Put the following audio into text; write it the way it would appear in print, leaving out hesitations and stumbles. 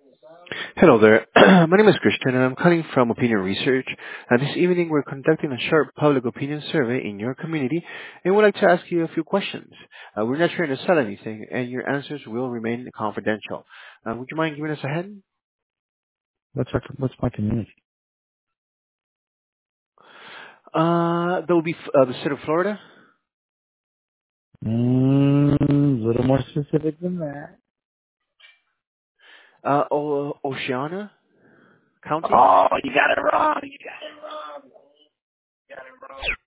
Hello there. My name is Christian, and I'm calling from Opinion Research. This evening, we're conducting a short public opinion survey in your community, and we'd like to ask you a few questions. We're not trying to sell anything, and your answers will remain confidential. Would you mind giving us a hand? What's my community? That would be the state of Florida, A little more specific than that. Oceana County. Oh, you got it wrong. You got it wrong. You got it wrong.